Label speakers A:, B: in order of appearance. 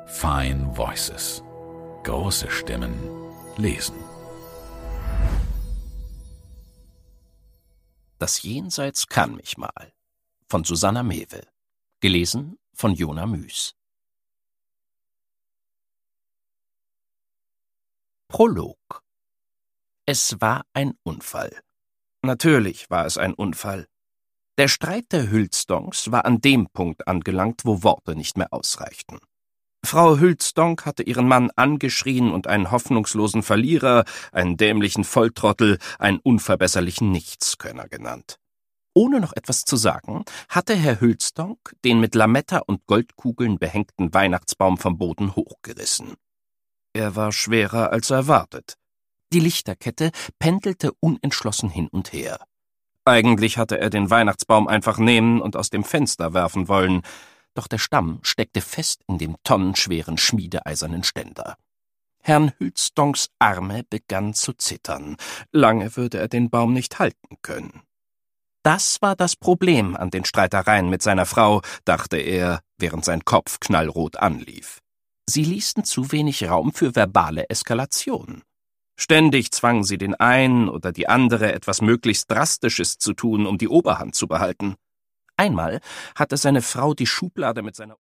A: Fine Voices. Große Stimmen lesen.
B: Das Jenseits kann mich mal. Von Susanna Mewe. Gelesen von Jona Müs. Prolog. Es war ein Unfall. Natürlich war es ein Unfall. Der Streit der Hülstonks war an dem Punkt angelangt, wo Worte nicht mehr ausreichten. Frau Hülstonk hatte ihren Mann angeschrien und einen hoffnungslosen Verlierer, einen dämlichen Volltrottel, einen unverbesserlichen Nichtskönner genannt. Ohne noch etwas zu sagen, hatte Herr Hülstonk den mit Lametta und Goldkugeln behängten Weihnachtsbaum vom Boden hochgerissen. Er war schwerer als erwartet. Die Lichterkette pendelte unentschlossen hin und her. Eigentlich hatte er den Weihnachtsbaum einfach nehmen und aus dem Fenster werfen wollen, doch der Stamm steckte fest in dem tonnenschweren schmiedeeisernen Ständer. Herrn Hülstonks Arme begannen zu zittern. Lange würde er den Baum nicht halten können. Das war das Problem an den Streitereien mit seiner Frau, dachte er, während sein Kopf knallrot anlief. Sie ließen zu wenig Raum für verbale Eskalation. Ständig zwangen sie den einen oder die andere, etwas möglichst Drastisches zu tun, um die Oberhand zu behalten. Einmal hatte seine Frau die Schublade mit seiner